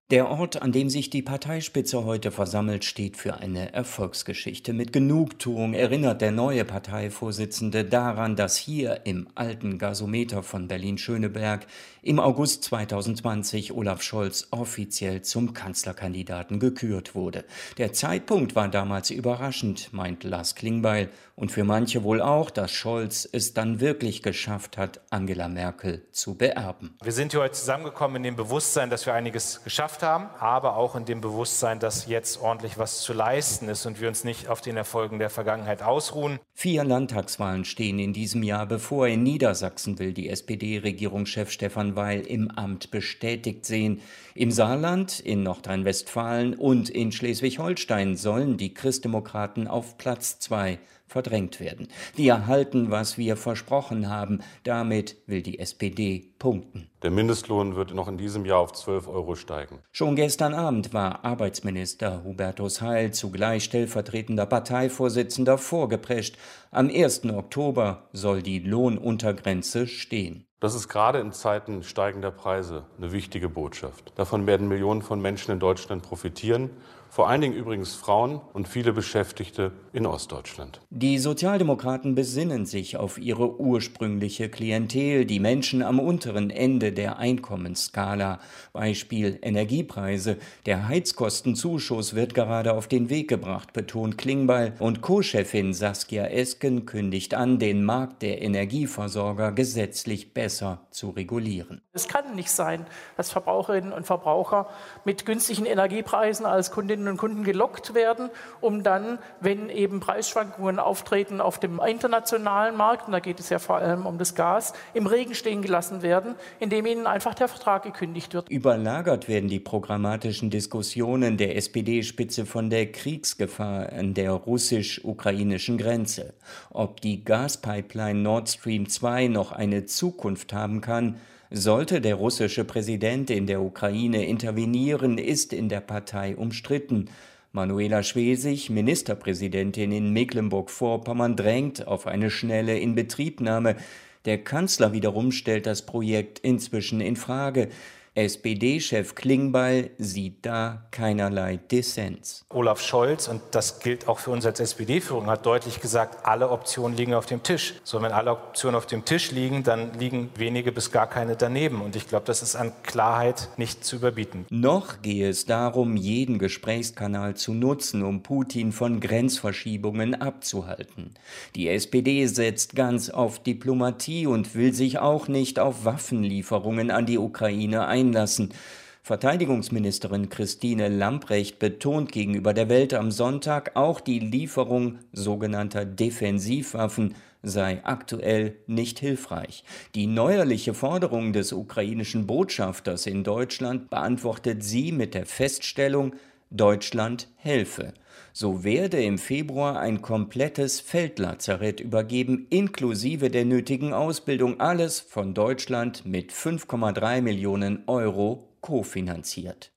Der Ort, an dem sich die Parteispitze heute versammelt, steht für eine Erfolgsgeschichte. Mit Genugtuung erinnert der neue Parteivorsitzende daran, dass hier im alten Gasometer von Berlin-Schöneberg im August 2020 Olaf Scholz offiziell zum Kanzlerkandidaten gekürt wurde. Der Zeitpunkt war damals überraschend, meint Lars Klingbeil, und für manche wohl auch, dass Scholz es dann wirklich geschafft hat, Angela Merkel zu beerben. Wir sind hier heute zusammengekommen in dem Bewusstsein, dass wir einiges geschafft haben, aber auch in dem Bewusstsein, dass jetzt ordentlich was zu leisten ist und wir uns nicht auf den Erfolgen der Vergangenheit ausruhen. 4 Landtagswahlen stehen in diesem Jahr bevor. In Niedersachsen will die SPD-Regierungschef Stefan Weil im Amt bestätigt sehen. Im Saarland, in Nordrhein-Westfalen und in Schleswig-Holstein sollen die Christdemokraten auf Platz 2 verdrängt werden. Wir halten, was wir versprochen haben. Damit will die SPD punkten. Der Mindestlohn wird noch in diesem Jahr auf 12 Euro steigen. Schon gestern Abend war Arbeitsminister Hubertus Heil, zugleich stellvertretender Parteivorsitzender, vorgeprescht. Am 1. Oktober soll die Lohnuntergrenze stehen. Das ist gerade in Zeiten steigender Preise eine wichtige Botschaft. Davon werden Millionen von Menschen in Deutschland profitieren. Vor allen Dingen übrigens Frauen und viele Beschäftigte in Ostdeutschland. Die Sozialdemokraten besinnen sich auf ihre ursprüngliche Klientel, die Menschen am unteren Ende der Einkommensskala. Beispiel Energiepreise. Der Heizkostenzuschuss wird gerade auf den Weg gebracht, betont Klingbeil. Und Co-Chefin Saskia Esken kündigt an, den Markt der Energieversorger gesetzlich besser zu regulieren. Es kann nicht sein, dass Verbraucherinnen und Verbraucher mit günstigen Energiepreisen als Kundinnen und Kunden gelockt werden, um dann, wenn eben Preisschwankungen auftreten auf dem internationalen Markt, und da geht es ja vor allem um das Gas, im Regen stehen gelassen werden, indem ihnen einfach der Vertrag gekündigt wird. Überlagert werden die programmatischen Diskussionen der SPD-Spitze von der Kriegsgefahr an der russisch-ukrainischen Grenze. Ob die Gaspipeline Nord Stream 2 noch eine Zukunft haben kann, sollte der russische Präsident in der Ukraine intervenieren, ist in der Partei umstritten. Manuela Schwesig, Ministerpräsidentin in Mecklenburg-Vorpommern, drängt auf eine schnelle Inbetriebnahme. Der Kanzler wiederum stellt das Projekt inzwischen in Frage. SPD-Chef Klingbeil sieht da keinerlei Dissens. Olaf Scholz, und das gilt auch für uns als SPD-Führung, hat deutlich gesagt, alle Optionen liegen auf dem Tisch. So, wenn alle Optionen auf dem Tisch liegen, dann liegen wenige bis gar keine daneben. Und ich glaube, das ist an Klarheit nicht zu überbieten. Noch gehe es darum, jeden Gesprächskanal zu nutzen, um Putin von Grenzverschiebungen abzuhalten. Die SPD setzt ganz auf Diplomatie und will sich auch nicht auf Waffenlieferungen an die Ukraine einlassen. Verteidigungsministerin Christine Lambrecht betont gegenüber der Welt am Sonntag, auch die Lieferung sogenannter Defensivwaffen sei aktuell nicht hilfreich. Die neuerliche Forderung des ukrainischen Botschafters in Deutschland beantwortet sie mit der Feststellung, Deutschland helfe. So werde im Februar ein komplettes Feldlazarett übergeben, inklusive der nötigen Ausbildung, alles von Deutschland mit 5,3 Millionen Euro kofinanziert.